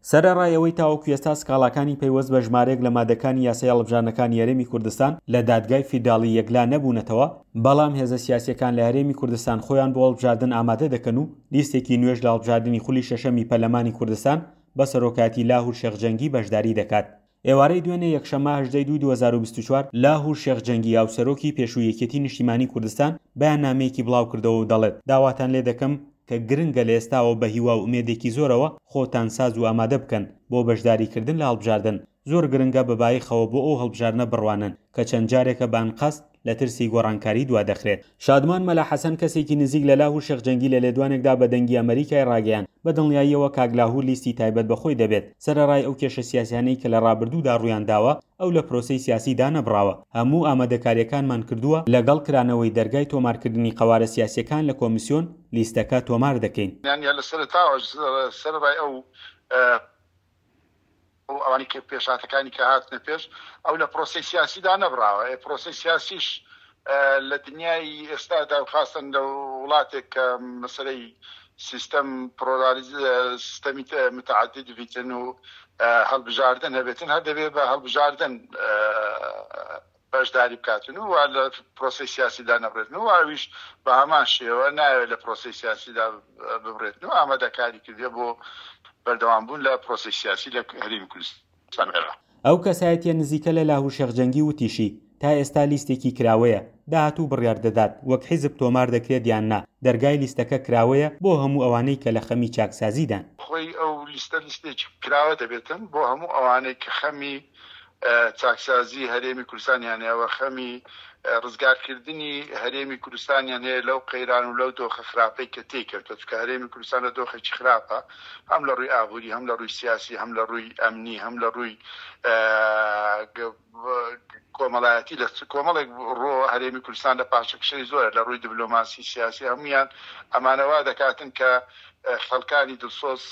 سەرەڕایەوەی تاوەکو ئێستا سکاڵاکانی پەیوەست بە ژمارەیەک لە مادەکانی یاسای هەڵبژاردنەکانی هەرێمی کوردستان لە دادگای فیداڵی یەکلا نەبوونەتەوە، بەڵام هێزە سیاسیەکان لە هەرێمی کوردستان خۆیان بۆ هەڵبژاردن ئامادە دەکەن و لیستێکی نوێژ لە هەڵبژاردنی خولی شەشەمی پەرلەمانی کوردستان بە سەرۆکاتی لاهور شێخجەنگی بەشداری دەکات. ئێوارەی دوێنێ یەکشەممە 18/2024 لاهور شێخجەنگی یاوسەرۆکی پێشووی یەکێتی نیشتیمانی کوردستان بەیاننامەیەکی بڵاو کردەوە و دەڵێت داواتان لێ دەکەم کە گرنگە لە ئێستاوە بە هیوا و ئومێدێکی زۆرەوە خۆتان ساز و ئامادە بکەن بۆ بەشداریکردن لە هەڵبژاردن. زۆر گرنگە بەبایخەوە بۆ ئەو هەڵبژاردنە بڕوانن کە چەند جارێکە بانقەست لە ترسی گۆڕانکاری دوا دەخرێت. شادمان مەلا حەسەن کەسێکی نزیک لە لاهور شێخجەنگی لە لێدوانێکدا بە دەنگی ئەمریکای ڕاگەیان بە دڵنیاییەوە کاک لاهور لیستی تایبەت بەخۆی دەبێت سەرەڕای ئەو کێشە سیاسیانەی کە لە ڕابردوودا ڕوویان داوە ئەو لە پرۆسەی سیاسیدا نەبڕاوە. هەموو ئامادەکاریەکانمان کردووە لەگەڵ کرانەوەی دەرگای تۆمارکردنی قەوارە سیاسیەکان لە کۆمیسیۆن لیستەکە تۆمار دەکەین. سەرەڕای ئەوانی کە پێشاتەکانی کە هاتنە پێش ئەو لە پرۆسی سیاسیدا نەبراوە. پرۆسی سیاسیش لە دنیای ئێستادا خاستن لە وڵاتێک کە مەسەلەی سیستەم سیستەمی متعدد بیتن و هەڵبژاردن هەبێتن هەر دەبێت بە هەڵبژاردن بەشداری بکاتن و لە پرۆسی سیاسیدا نەبرێتن و ئاویش بە هەمان شێوە ناوێت لە پرۆسی سیاسیدا ببرێتن و ئامادەکاری کردێ بۆ بەردەوامبوون لە پرۆسی سیاسی لە هەرێمی کوردستان. ئەو کەسایەتیە نزیکە لە لاهور شێخجەنگی وتیشی تا ئێستا لیستێکی کراوەیە داهاتوو بڕیار دەدات وەک حیزب تۆمار دەکرێت یان نا. دەرگای لیستەکە کراوەیە بۆ هەموو ئەوانەی کە لە خەمی چاکسازیدان. خۆی ئەو لیستێکی کراوە دەبێتن بۆ هەموو ئەوانەی کە خەمی چاکسازی هەرێمی کوردستانیان هەیە و خەمی ڕزگارکردنی هەرێمی کوردستانیان هەیە لەو قەیران و لەو دۆخە خراپەی کە تێکەوتە، چونکە هەرێمی کوردستان لە دۆخێکی خراپە، هەم لە ڕووی ئابووری، هەم لە ڕووی سیاسی، هەم لە ڕووی ئەمنی، هەم لە ڕووی کۆمەڵایەتی. لە کۆمەڵێک ڕۆ هەرێمی کوردستان لە پاشەکشەی زۆرە لە ڕووی دیبلۆماسی سیاسی هەمویان ئەمانەوە دەکاتن کە خەڵکانی دڵسۆز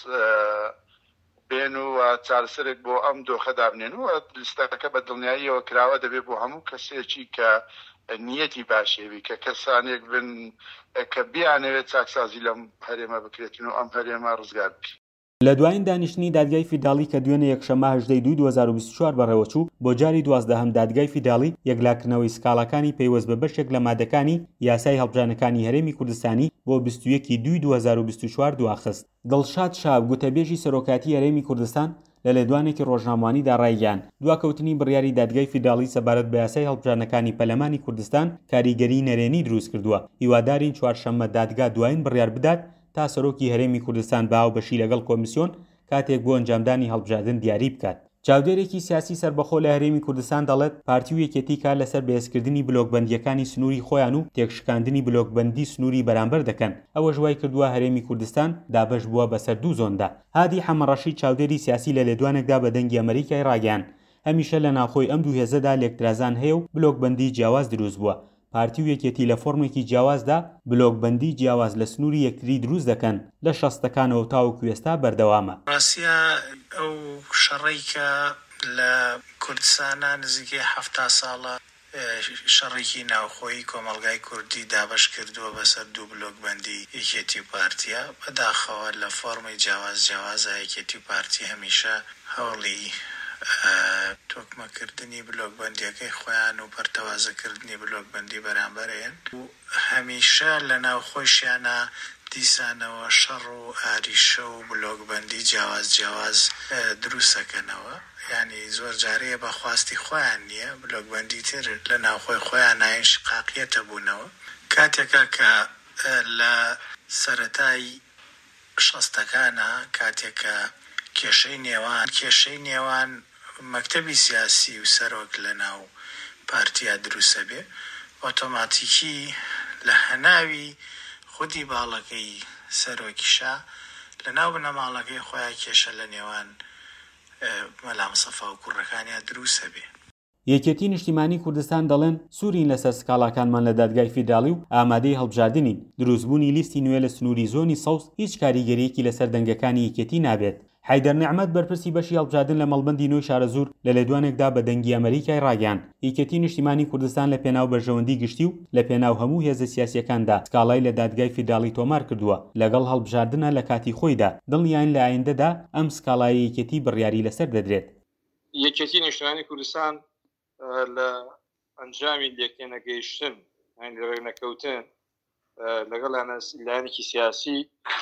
بێن و چارەسەرێک بۆ ئەم دۆخە دابنێن و لیستەکە بە دڵنیاییەوە کراوە دەبێت بۆ هەموو کەسێکی کە نیەتی باشێوی کە کەسانێک بن کە بیانەوێت چاکسازی لەم هەرێمە بکرێتن و ئەم هەرێمە ڕزگار بکرێت. لە دوایین دانیشتنی دادگای فیداڵی کە دوێنێ یەکشەممە 18/2024 بەڕێوەچوو بۆ جاری 12هەم دادگای فیداڵی یەکلاکردنەوەی سکاڵاکانی پەیوەست بە بەشێک لە مادەکانی یاسای هەڵبژاردنەکانی هەرێمی کوردستانی بۆ 21/2/2024 دواخست. دڵشاد شاب گوتەبێژی سەرۆکاتی هەرێمی کوردستان لە لێدوانێکی ڕۆژنامەوانیدا ڕایگەیاند دواکەوتنی بڕیاری دادگای فیداڵی سەبارەت بە یاسای هەڵبژاردنەکانی پەرلەمانی کوردستان کاریگەری نەرێنی دروست کردووە. هیوادارین چوارشەممە دادگا دوایین بڕیار بدات تا سەرۆکی هەرێمی کوردستان باو بەشی لەگەڵ کۆمیسیۆن کاتێک بۆ ئەنجامدانی هەڵبژاردن دیاری بکات. چاودێرێکی سیاسی سەربەخۆ لە هەرێمی کوردستان دەڵێت پارتی و یەکێتی کار لەسەر بەهێزکردنی بلۆکبەندیەکانی سنووری خۆیان و تێکشکاندنی بلۆکبەندی سنووری بەرامبەر دەکەن. ئەوە ژوای کردووە هەرێمی کوردستان دابەش بووە بەسەر دوو زۆندا. هادی حەمەڕەشید چاودێری سیاسی لە لێدوانێکدا بە دەنگی ئەمریکای ڕاگەیاند هەمیشە لە ناوخۆی ئەم دوو هێزەدا لێکترازان هەیە و بلۆکبەندی جیاواز دروست بووە. پارتی و یەکێتی لە فۆرمێکی جیاوازدا بلۆکبەندی جیاواز لە سنووری یەکتری دروست دەکەن لە 60ەکانەوە تاوەکو ئێستا بەردەوامە. ڕاستیە ئەو شەڕی کە لە کوردستانە نزیکەی 70 ساڵە شەڕێکی ناوخۆیی کۆمەڵگای کوردی دابش کردووە بەسەر دوو بلۆکبەندی یەکێتی پارتیە بەداخەوە لە فۆرمی جیاوازە یەکێتی پارتی هەمیشە هەوڵی تۆکمەکردنی بلۆکبەندیەکەی خۆیان و پەرتەوازەکردنی بلۆکبەندی بەرامبەرێن و هەمیشە لە ناوخۆشیانە دیسانەوە شەڕ و ئاریشە و بلۆکبەندی جیاواز دروستەکەنەوە. یعنی زۆر جارەیە بە خواستی خۆیان نییە بلۆکبەندی تر لە ناوخۆی خۆیان ناین شقاقیەتە بوونەوە. کاتێکە کە لە سەرەتای 60ەکانە کاتێکە کێشەی نێوان مەکتەبی سیاسی و سەرۆک لە ناو پارتیا دروستە بێ ئۆتۆماتیکی لە هەناوی خودی باڵەکەی سەرۆکیشا لە ناو بنەماڵەکەی خۆیان کێشە لە نێوان مەلا مستەفا و کوڕەکانیان دروستە بێ. یەکێتی نیشتیمانی کوردستان دەڵێن سوورین لەسەر سکاڵاکانمان لە دادگای فیداڵی و ئامادەی هەڵبژاردنین. دروستبوونی لیستی نوێ لە سنووری زۆنی سەوز هیچ کاریگەریەکی لەسەر دەنگەکانی یەکێتی نابێت. حیدەر نیعمەت بەرپرسی بەشی هەڵبژاردن لە مەڵبەندی نوێی شارەزوور لە لێدوانێکدا بە دەنگی ئەمریکای ڕاگەیاند. یەکێتی نیشتیمانی کوردستان لە پێناو بەرژەوەندی گشتی و لە پێناو هەموو هێزە سیاسیەکاندا سکاڵای لە دادگای فیداڵی تۆمار کردووە لەگەڵ هەڵبژاردنە لە کاتی خۆیدا دڵنیان لە ئایندەدا ئەم سکاڵای یەکێتی بڕیاری لەسەر دەدرێت. یەکێتی نیشتیمانی کوردستان لە ئەنجامی لێکتێنەگەیشتن لەڕێ نەکەوتن لەگەڵ لایەنێکی سیاسی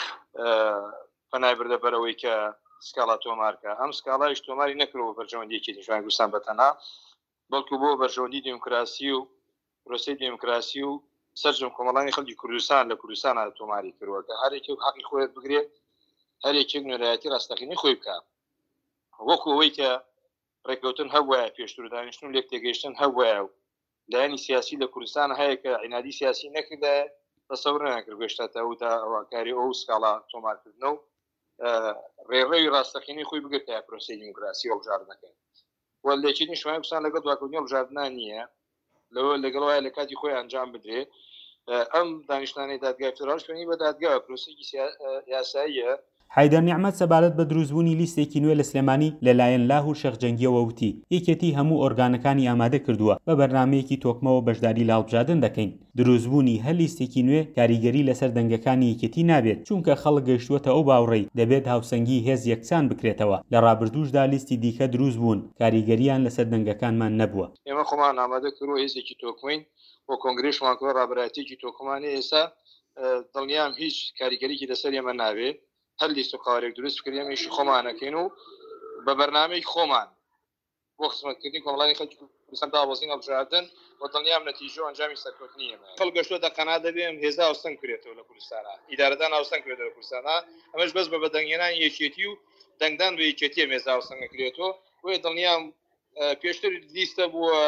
پەنای بردە بەرەوەی کە سکاڵا تۆمارکە. ئەم سکاڵایش تۆماری نەکردەوە بەرژەوەندیەکی نیشتیمانی کوردستان بەتەنها، بەڵکو بۆ بەرژەوەندی دیموکراسی و پرۆسەی دیموکراسی و سەرجەم کۆمەڵانی خەڵکی کوردستان لە کوردستان تۆماری کردووە کە هەرێکێک حەقی خۆیت بگرێت، هەرێکێک نوێرایەتی ڕاستەقینەی خۆی بکات، وەکو ئەوەی کە ڕێککەوتن هەبووە، پێشتر دانیشتن و لێک تێگەیشتن هەبووە و لایەنی سیاسی لە کوردستان هەیە کە عینادی سیاسی نەکردە تەسەور ناکرد گەشتە ئەودا ئەوکاری ئەو سکاڵا تۆمارکردنە و ڕێڕەوی ڕاستەقینەی خۆی بگرێت تا پرۆسەی دیموکراسی هەڵبژاردنەکەی. وە لێکی نیشتیمانی کوردستان لەگەڵ دواکەوتنی هەڵبژاردنان نییە، لەگەڵەوەی لە کاتی خۆی ئەنجام بدرێت. ئەم دانیشتانەی دادگای فێدراڵ پێنی بە دادگا پرۆسەیەکی یاساییە. حیدەر نیعمەت سەبارەت بە دروستبوونی لیستێکی نوێ لە سلێمانی لەلایەن لاهور شێخجەنگیەوە وتی یەکێتی هەموو ئۆرگانەکانی ئامادە کردووە بە بەرنامەیەکی تۆکمەوە بەشداری لە هەڵبژاردن دەکەین. دروستبوونی هەر لیستێکی نوێ کاریگەری لەسەر دەنگەکانی یەکێتی نابێت، چونکە خەڵک گەیشتووەتە ئەو باوڕێی دەبێت هاوسەنگی هێز یەکسان بکرێتەوە. لە ڕابردووشدا لیستی دیکە دروست بوون، کاریگەریان لەسەر دەنگەکانمان نەبووە. ئێمە خۆمان ئامادە کردووە هێزێکی تۆکمەین بۆ کۆنگرێشمان کردووە ڕابەرایەتێکی تۆکمانە. ئێستا دڵنیام هیچ کاریگەریکی لەسەر ئێمە نابێت، هەر لیست و قاوارێک دروست بکردێمێشی خۆمانەکەین و بە بەرنامەی خۆمان بۆ خزمەتکردنی کۆمەڵانی خەڵکی کوردستان داوەزین هەڵبژاردن و دڵنیام نەتیجە و ئەنجامی سەرکەوتنی ئێمە. خەڵک گەشتووەتە قەنا دەبێم هێزا هاوسەنگ کورێتەوە لە کوردستانە، ئیدارەدان هاوسەنگ کورێتەوە لە کوردستانە، ئەمەش بەس بە بەدەنگێنانی یەکێتی و دەنگدان بە یەکێتی هێزا هاوسەنگ کورێتەوە. وێ دڵنیام پێشتر لیستە بووە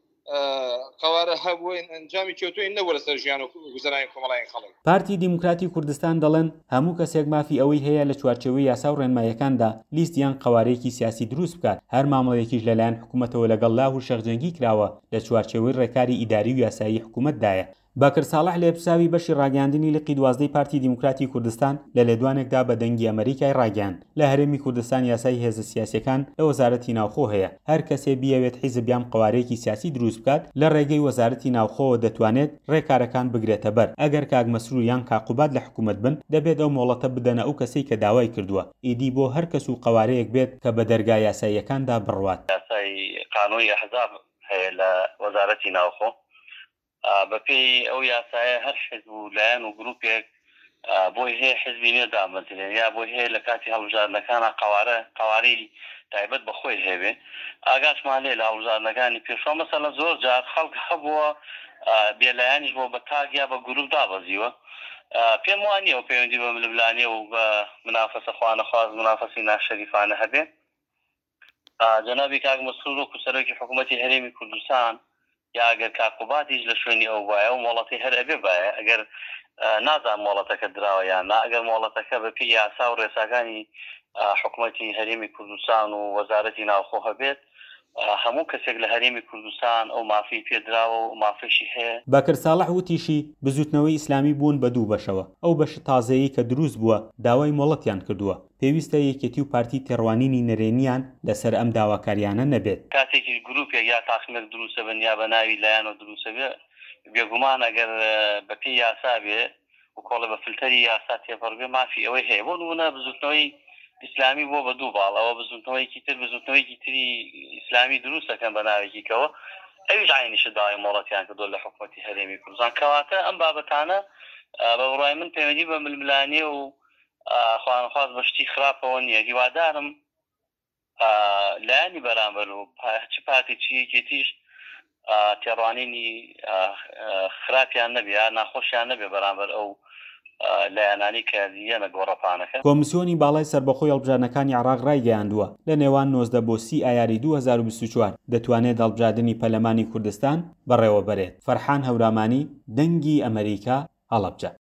قوارە هەبووین ئەنجامی کێوتوین نەوە لەسەر ژیان و گوزەرانی کۆمەڵایەن خەڵک. پارتی دیموکراتی کوردستان دەڵێن هەموو کەسێک مافی ئەوەی هەیە لە چوارچێوەی یاسا و ڕێنمایەکاندا لیستیان قوارەیەکی سیاسی دروست بکات. هەر مامەڵەیەکیش لەلایەن حکوومەتەوە لەگەڵ لاهور شێخجەنگی کراوە لە چوارچێوەی ڕێکاری ئیداری و یاسایی حکوومەتدایە. باکر ساڵح لێپرساوی بەشی ڕاگەاندنی لقی 12 پارتی دیموکراتی کوردستان لە لێدوانێکدا بە دەنگی ئەمریکای ڕاگەاند. لە هەرێمی کوردستان یاسای هێزە سیاسیەکان لە وەزارەتی ناوخۆ هەیە، هەر کەسێ بیەوێت حیزب یان قوارەیەکی سیاسی دروست بکات لە ڕێگەی وەزارەتی ناوخۆوە دەتوانێت ڕێکارەکان بگرێتە بەر. ئەگەر کاک مەسرور یان کاقوبات لە حکوومەت بن دەبێت ئەو مۆڵەتە بدەنە ئەو کەسەی کە داوای کردووە. ئیدی بۆ هەر کەس و قوارەیەک بێت کە بە دەرگای یاساییەکاندا بڕوات. یاسای قانونی ئەحزاب هەیە لە وەزارەتی ناوخۆ، بەپێی ئەو یاسایە هەر حزب و لایەن و گروپێک بۆی هەیە حزبی نوێ دامەزرێن یا بۆی هەیە لە کاتی هەڵبژاردنەکانە قوارەی تایبەت بەخۆی هەبێ. ئاگاتمان لێ لە هەڵبژاردنەکانی پێشوە مەسەلە زۆر جار خەڵک هەبووە بێلایەنیش بۆ بە تاگ یا بە گروپ دابەزیوە. پێم وانیەوە پەیوەندی بە ململانێ و بە منافەسە خوانەخواست منافەسی ناشەریفانە هەبێ. جەنابی کاک مەسرور وەکو سەرۆکی حکوومەتی هەرێمی کوردستان یا ئەگەر کاکوباتیش لە شوێنی ئەو وایە و مۆڵەتی هەر ئەبێ باە ئەگەر نازان مۆڵەتەکە دراوە یان نا ئەگەر مۆڵەتەکە بەپی یاسا و ڕێساکانی حکوومەتی هەرێمی کوردستان و وەزارەتی ناوخۆ هەبێت هەموو کەسێک لە هەرێمی کوردستان ئەو مافی پێدراوە و مافیشی هەیە. باکر ساڵح وتیشی بزوتنەوەی ئیسلامی بوون بە دوو بەشەوە. ئەو بەش تازەیی کە دروست بووە داوای مۆڵەتیان کردووە. پێویستە یەکێتی و پارتی تێڕوانینی نەرێنیان لەسەر ئەم داواکاریانە نەبێت. کاتێکی گروپێک یا تاقیمێک دروستە بن یا بە ناوی لایەنەوە دروستە بێ بێگومان ئەگەر بەپێی یاسا بێ و کۆڵە بە فلتەری یاسا تێپەڕ بێ مافی ئەوەی هەیە. بۆ نمونە بزوتنەوەی ئیسلامی بۆ بە دوو باڵ ئەوە بزوتنەوەیکی تری ئیسلامی دروستەکەن بە ناوێکیکەوە ئەویش عینیشە داوای مۆڵەتیان کردووە لە حکوومەتی هەرێمی کوردستان. کەواتە ئەم بابەتانە بە بڕای من پەیوەندی بە ململانێ و خوانخواست بەشتی خراپەوە نییە. هیوادارم لایەنی بەرامبەر و چ پارتی چ یەکێتیش تێڕوانینی خراپیان نەبێ یا ناخۆشیان نەبێ بەرامبەر ئەو لایەنانی کە دیەنە گۆڕەپانەکە. کۆمیسیۆنی باڵای سەربەخۆی هەڵبژاردنەکانی عێراق ڕایگەیاندووە لە نێوان 19 بۆ 30 ئایاری 2024 دەتوانێت هەڵبژاردننی پەرلەمانی کوردستان بەڕێوە بەرێت. فەرحان هەورامانی، دەنگی ئەمریکا، هەڵەبجە.